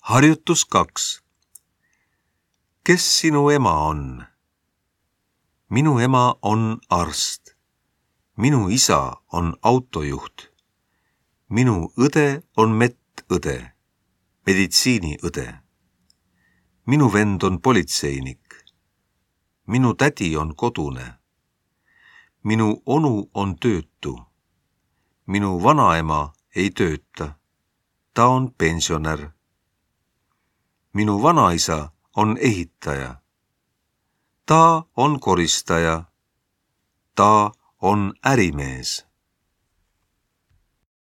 Harjutus 2. Kes sinu ema on? Minu ema on arst. Minu isa on autojuht. Minu õde on medõde, meditsiiniõde. Minu vend on politseinik. Minu tädi on kodune. Minu onu on töötu. Minu vanaema ei tööta. Ta on pensionär. Minu vanaisa on ehitaja. Ta on koristaja. Ta on ärimees.